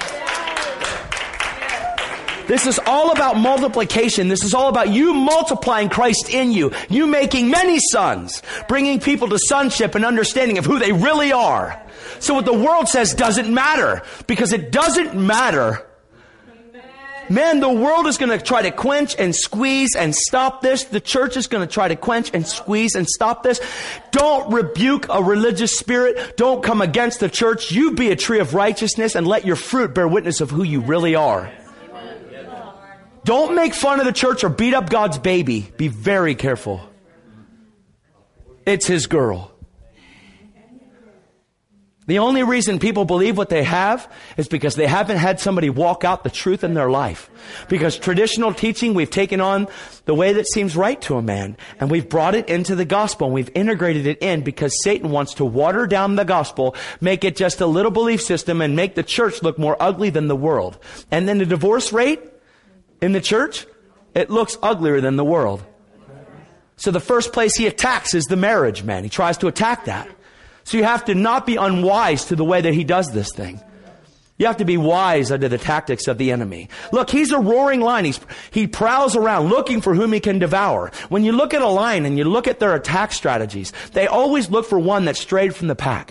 This is all about multiplication. This is all about you multiplying Christ in you. You making many sons. Bringing people to sonship and understanding of who they really are. So what the world says doesn't matter. Because it doesn't matter. Man, the world is going to try to quench and squeeze and stop this. The church is going to try to quench and squeeze and stop this. Don't rebuke a religious spirit. Don't come against the church. You be a tree of righteousness and let your fruit bear witness of who you really are. Don't make fun of the church or beat up God's baby. Be very careful. It's His girl. The only reason people believe what they have is because they haven't had somebody walk out the truth in their life. Because traditional teaching, we've taken on the way that seems right to a man, and we've brought it into the gospel, and we've integrated it in because Satan wants to water down the gospel, make it just a little belief system, and make the church look more ugly than the world. And then the divorce rate in the church, it looks uglier than the world. So the first place he attacks is the marriage, man. He tries to attack that. So you have to not be unwise to the way that he does this thing. You have to be wise under the tactics of the enemy. Look, he's a roaring lion. He's, he prowls around looking for whom he can devour. When you look at a lion and you look at their attack strategies, they always look for one that strayed from the pack.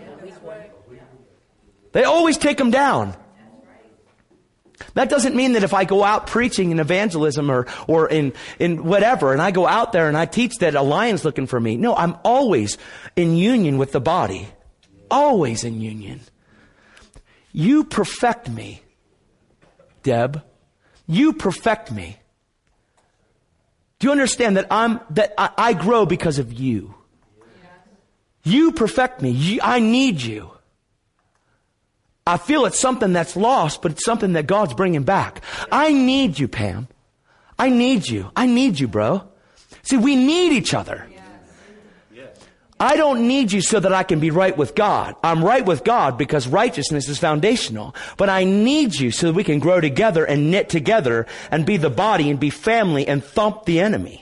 They always take him down. That doesn't mean that if I go out preaching in evangelism or, or in, in whatever, and I go out there and I teach that a lion's looking for me. No, I'm always in union with the body. Always in union. You perfect me, Deb. You perfect me. Do you understand that I'm, that I, I grow because of you? You perfect me. You, I need you. I feel it's something that's lost, but it's something that God's bringing back. I need you, Pam. I need you. I need you, bro. See, we need each other. I don't need you so that I can be right with God. I'm right with God because righteousness is foundational. But I need you so that we can grow together and knit together and be the body and be family and thump the enemy.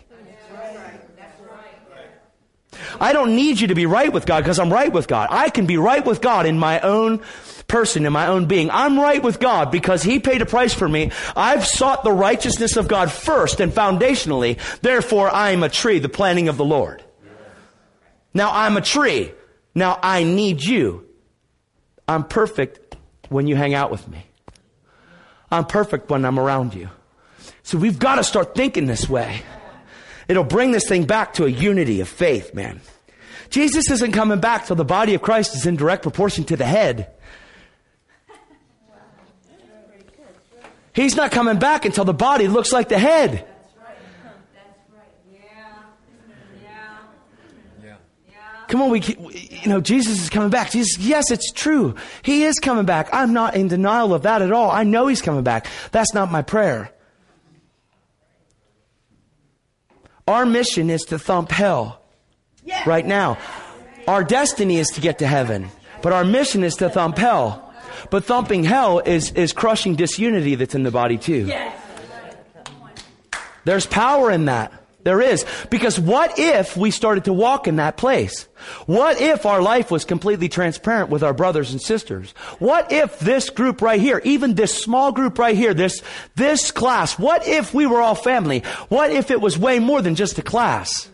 I don't need you to be right with God because I'm right with God. I can be right with God in my own person, in my own being. I'm right with God because He paid a price for me. I've sought the righteousness of God first and foundationally. Therefore, I am a tree, the planting of the Lord. Now, I'm a tree. Now, I need you. I'm perfect when you hang out with me. I'm perfect when I'm around you. So we've got to start thinking this way. It'll bring this thing back to a unity of faith, man. Jesus isn't coming back till the body of Christ is in direct proportion to the head. He's not coming back until the body looks like the head. Come on, we, you know, Jesus is coming back. Jesus, yes, it's true. He is coming back. I'm not in denial of that at all. I know He's coming back. That's not my prayer. Our mission is to thump hell right now. Our destiny is to get to heaven, but our mission is to thump hell. But thumping hell is, is crushing disunity that's in the body too. There's power in that. There is. Because what if we started to walk in that place? What if our life was completely transparent with our brothers and sisters? What if this group right here, even this small group right here, this, this class, what if we were all family? What if it was way more than just a class?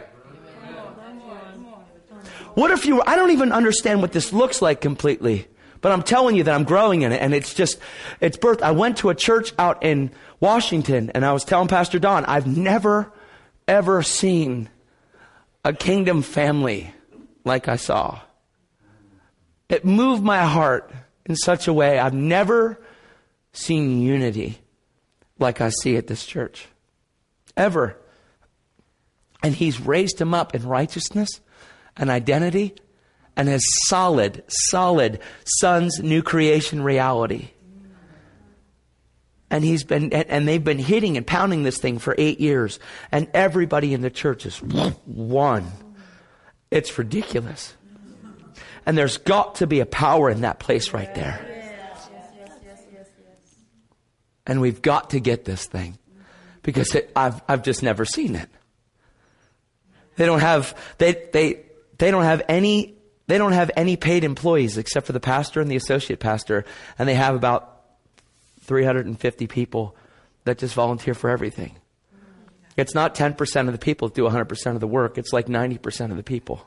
What if you were, I don't even understand what this looks like completely, but I'm telling you that I'm growing in it, and it's just, it's birth. I went to a church out in Washington, and I was telling Pastor Don, I've never ever seen a kingdom family like I saw. It moved my heart in such a way. I've never seen unity like I see at this church. Ever. And he's raised him up in righteousness and identity and his solid, solid son's new creation reality. And he's been, and they've been hitting and pounding this thing for eight years. And everybody in the church is one. It's ridiculous. And there's got to be a power in that place right there. And we've got to get this thing. Because it, I've, I've just never seen it. They don't have, they, they, they don't have any, they don't have any paid employees except for the pastor and the associate pastor. And they have about three hundred fifty people that just volunteer for everything. It's not ten percent of the people that do one hundred percent of the work. It's like ninety percent of the people.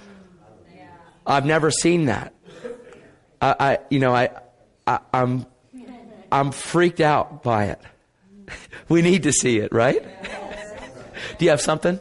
I've never seen that. I, I you know, I, I, I'm, I'm freaked out by it. We need to see it, right? Do you have something?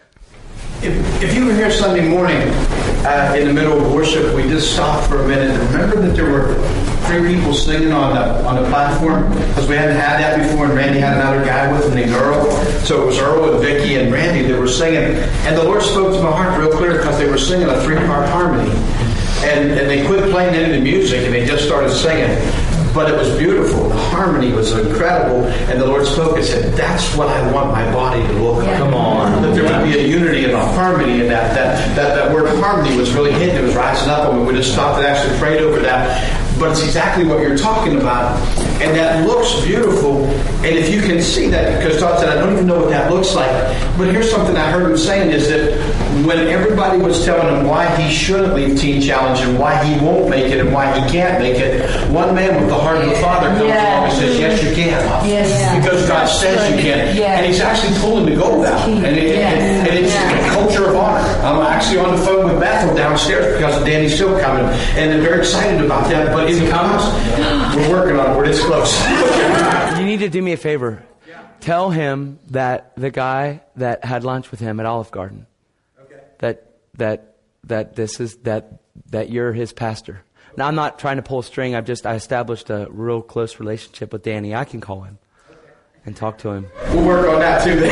If, if you were here Sunday morning uh, in the middle of worship, we just stopped for a minute and remember that there were three people singing on the on the platform, because we hadn't had that before, and Randy had another guy with him named Earl. So it was Earl and Vicky and Randy that were singing, and the Lord spoke to my heart real clear because they were singing a three-part harmony, and and they quit playing any of the music and they just started singing. But it was beautiful. The harmony was incredible. And the Lord spoke and said, that's what I want my body to look like. Come on. That there would be a unity and a harmony in that. That, that, that word harmony was really hidden. It was rising up. And we just stopped and actually prayed over that. But it's exactly what you're talking about. And that looks beautiful. And if you can see that, because Todd said, I don't even know what that looks like. But here's something I heard him saying is that when everybody was telling him why he shouldn't leave Teen Challenge and why he won't make it and why he can't make it, one man with the heart of the Father comes Yeah. along and says, yes, you can. Yes. Because God says you can. Yeah. And he's actually pulling the gold out. And, it, Yeah. and, and it's Yeah. a culture of honor. I'm actually on the phone with Bethel downstairs because of Danny still coming. And they're very excited about that. But in the comments, we're working on it. We're this close. You need to do me a favor. Tell him that the guy that had lunch with him at Olive Garden, Okay. that that that this is that that you're his pastor. Now, I'm not trying to pull a string. I've just I established a real close relationship with Danny. I can call him and talk to him. We'll work on that too.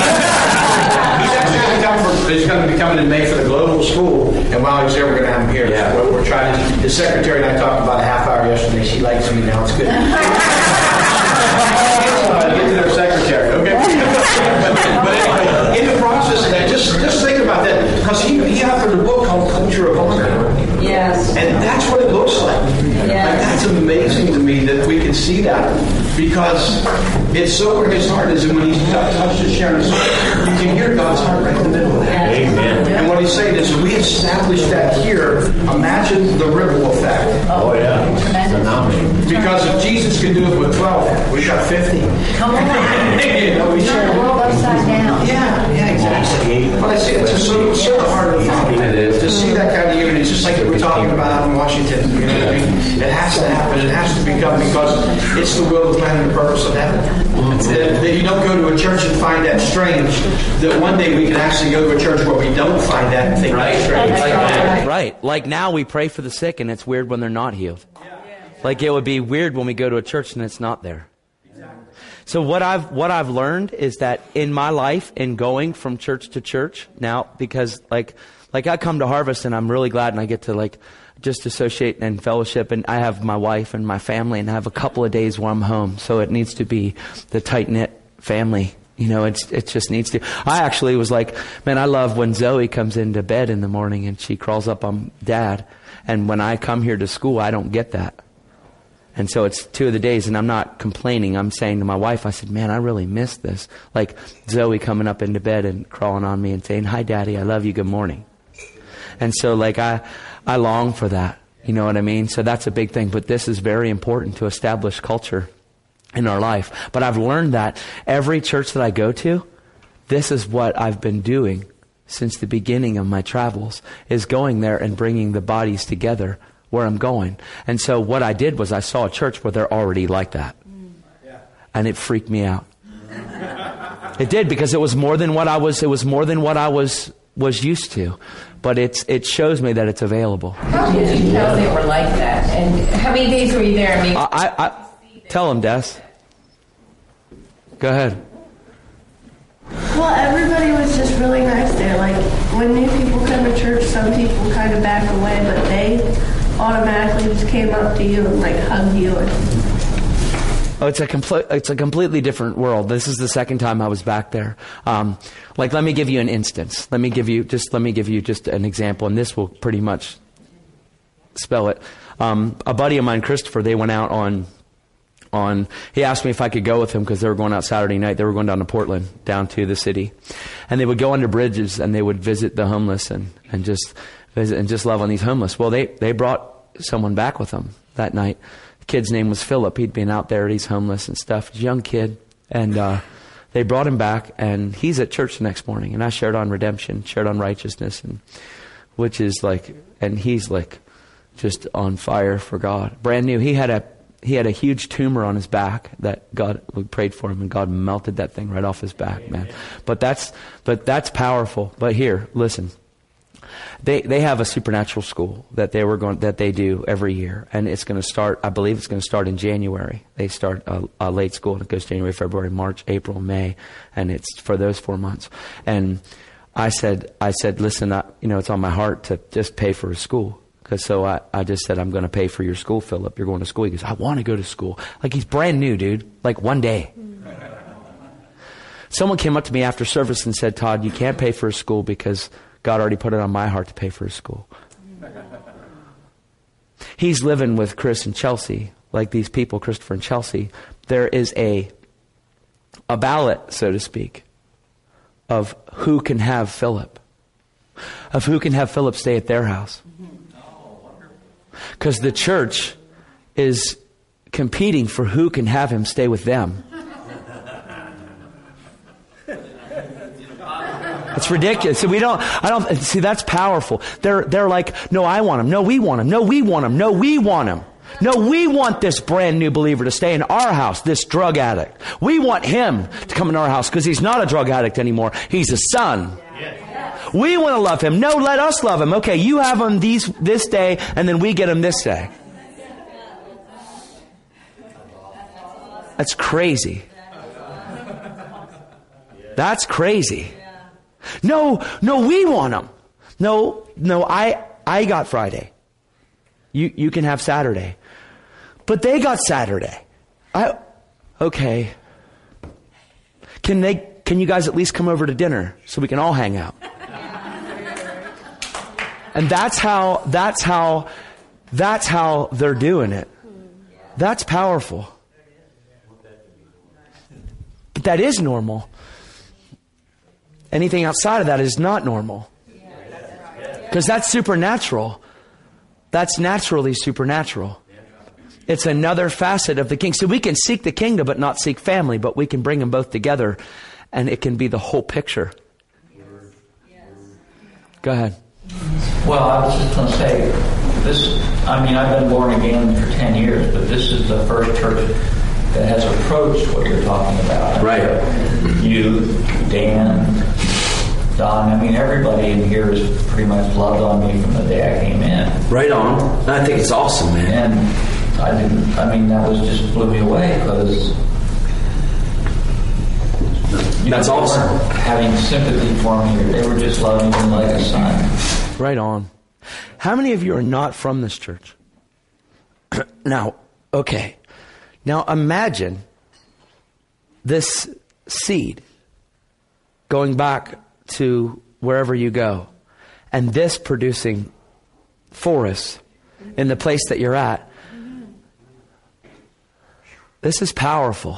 He's actually going to come for, he's going to be coming in May for the global school, and while he's there, we're going to have him here. Yeah. We're, we're trying to. His secretary and I talked about a half hour yesterday. She likes me now. It's good. uh, get to their secretary, okay? but, but anyway, in the process of that, just just think about that, because he he authored a book called Culture of Honor. Yes. And that's what it looks like. Yes. Like, that's amazing to me that we can see that, because it's so where his heart is, and when he touches Sharon's heart, you can hear God's heart right in the middle of that. Amen. And what he's saying is, we establish that here. Imagine the ripple effect. Oh, yeah. Phenomenal. Because if Jesus can do it with twelve, we got fifty. Come on. You know, we Turn the world upside down. Yeah, yeah, exactly. But I see it's just so, so the heart of the Father. It is. To see that kind of unity, it's just like we're talking about out in Washington. You know what I mean? It has to happen. It has to become, because it's the will, the plan, and the purpose of heaven. That, that you don't go to a church and find that strange. That one day we can actually go to a church where we don't find that and think that's strange. Like, right. right. Like now we pray for the sick and it's weird when they're not healed. Like it would be weird when we go to a church and it's not there. So what I've what I've learned is that in my life, in going from church to church now, because like like I come to Harvest and I'm really glad, and I get to like just associate and fellowship, and I have my wife and my family, and I have a couple of days where I'm home. So it needs to be the tight knit family. You know, it's it just needs to. I actually was like, man, I love when Zoe comes into bed in the morning and she crawls up on Dad, and when I come here to school, I don't get that. And so it's two of the days, and I'm not complaining. I'm saying to my wife, I said, man, I really miss this. Like Zoe coming up into bed and crawling on me and saying, hi, Daddy, I love you, good morning. And so like I, I long for that. You know what I mean? So that's a big thing. But this is very important to establish culture in our life. But I've learned that every church that I go to, this is what I've been doing since the beginning of my travels, is going there and bringing the bodies together where I'm going. And so what I did was I saw a church where they're already like that. And it freaked me out. It did, because it was more than what I was, it was more than what I was, was used to. But it's, it shows me that it's available. How did you know they were like that? And how many days were you there? I mean, I, I, I tell them, Des. Go ahead. Well, everybody was just really nice there. Like, when new people come to church, some people kind of back away, but they automatically just came up to you and, like, hugged you. And Oh, it's a complete, it's a completely different world. This is the second time I was back there. Um, like, let me give you an instance. Let me give you just, let me give you just an example, and this will pretty much spell it. Um, a buddy of mine, Christopher, they went out on, on, he asked me if I could go with him because they were going out Saturday night. They were going down to Portland, down to the city. And they would go under bridges and they would visit the homeless and, and just visit and just love on these homeless. Well, they, they brought someone back with them that night. The kid's name was Philip. He'd been out there. He's homeless and stuff. He's a young kid. And uh, they brought him back, and he's at church the next morning. And I shared on redemption, shared on righteousness, and which is like, and he's like just on fire for God. Brand new. He had a he had a huge tumor on his back that God, we prayed for him, and God melted that thing right off his back, man. But that's but that's powerful. But here, listen. They they have a supernatural school that they were going that they do every year, and it's going to start. I believe it's going to start in January. They start a, a late school, and it goes January, February, March, April, May, and it's for those four months. And I said, I said, listen, I, you know, it's on my heart to just pay for his school, because so I I just said, I'm going to pay for your school, Philip. You're going to school. He goes, I want to go to school. Like, he's brand new, dude. Like, one day. Someone came up to me after service and said, Todd, you can't pay for his school because God already put it on my heart to pay for his school. He's living with Chris and Chelsea, like these people, Christopher and Chelsea. There is a a ballot, so to speak, of who can have Philip, of who can have Philip stay at their house. Because the church is competing for who can have him stay with them. It's ridiculous. So we don't, I don't, see, that's powerful. They're, they're like, no, I want him. No, we want him. No, we want him. No, we want him. No, we want this brand new believer to stay in our house, this drug addict. We want him to come in our house because he's not a drug addict anymore. He's a son. We want to love him. No, let us love him. Okay, you have him these, this day, and then we get him this day. That's crazy. That's crazy. No, no, we want them. No, no, I, I got Friday. You, you can have Saturday. But they got Saturday. I, okay. Can they, can you guys at least come over to dinner so we can all hang out? And that's how, that's how, that's how they're doing it. That's powerful. But that is normal. Anything outside of that is not normal. Because that's supernatural. That's naturally supernatural. It's another facet of the king. So we can seek the kingdom but not seek family, but we can bring them both together and it can be the whole picture. Go ahead. Well, I was just going to say, this, I mean, I've been born again for ten years, but this is the first church that has approached what you're talking about. Right. You, Dan, Don, I mean, everybody in here has pretty much loved on me from the day I came in. Right on. I think it's awesome, man. And I didn't, I mean, that was just blew me away because that's know, awesome. Having sympathy for me, they were just loving me like a son. Right on. How many of you are not from this church? Now, okay. Now imagine this seed going back to wherever you go and this producing forests in the place that you're at. This is powerful.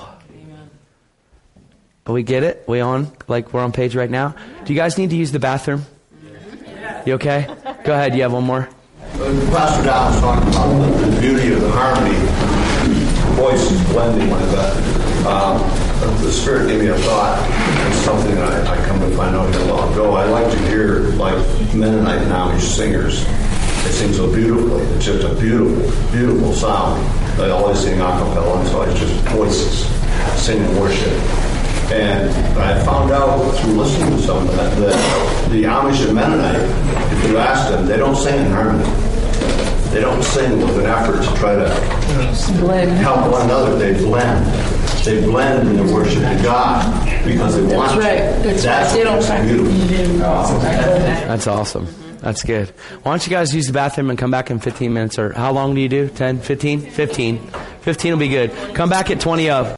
We get it? We on? Like we're on page right now? Do you guys need to use the bathroom? You okay? Go ahead. You have one more? Pastor Don was talking about the, the beauty of the harmony, voices blending like that. Um, the Spirit gave me a thought. It's something I, I come to find out here long ago. I like to hear like Mennonite Amish singers. They sing so beautifully. It's just a beautiful, beautiful sound. They always sing a cappella, and so it's just voices singing worship. And I found out through listening to some of that that the Amish and Mennonite, if you ask them, they don't sing in harmony. They don't sing with an effort to try to blend. Help one another. They blend. They blend in their worship to God because they want That's right. to. That's That's right. They don't what's beautiful. That's awesome. That's good. Why don't you guys use the bathroom and come back in fifteen minutes? Or how long do you do? ten, fifteen? fifteen. fifteen will be good. Come back at twenty of.